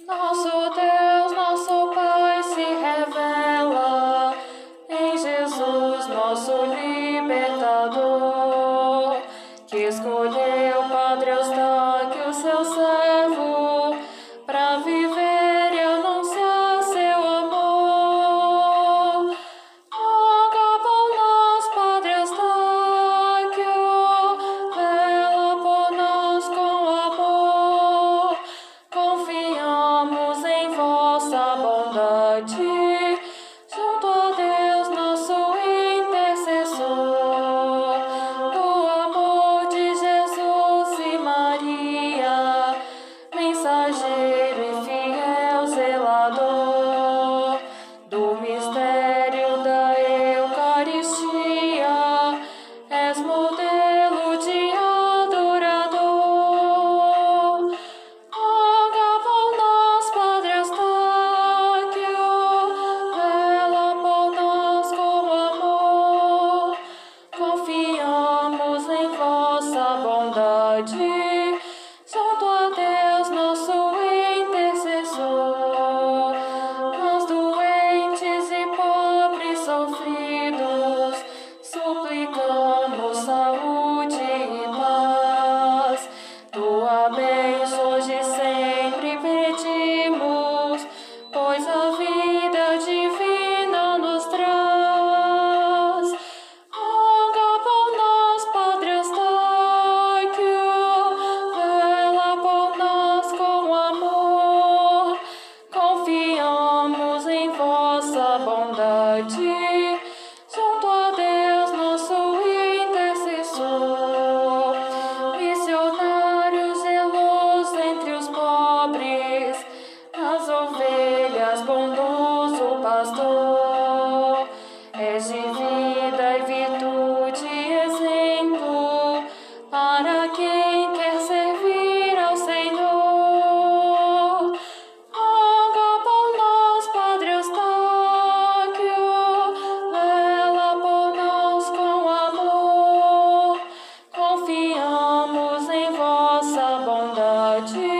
Nosso Deus, nosso Pai se revela em Jesus, nosso libertador, que escolheu Padre Eustáquio, seu servo, para viver e anunciar seu amor. Roga por nós, Padre Eustáquio, vela por nós com amor. Confiamos em vossa bondade, junto a Deus, nosso intercessor. Do amor de Jesus e Maria, mensageiro e fiel zelador, do mistério da Eucaristia, és modelo de adorador. Roga por nós, Padre Eustáquio, vela por nós com amor. Confiamos em vossa bondade, junto a Deus, nosso intercessor. Nós doentes e pobres sofridos, suplicamos saúde e paz. Tua bênção hoje sempre pedimos, pois a vida divina nos traz. Roga por nós, Padre Eustáquio, vela por nós com amor. Confiamos em vossa bondade, junto a Deus, nosso intercessor. Missionário zeloso entre os pobres, as ovelhas bondoso pastor, és de vida e virtude exemplo para quem quer servir ao Senhor. Roga por nós, Padre Eustáquio, vela por nós com amor. Confiamos em vossa bondade,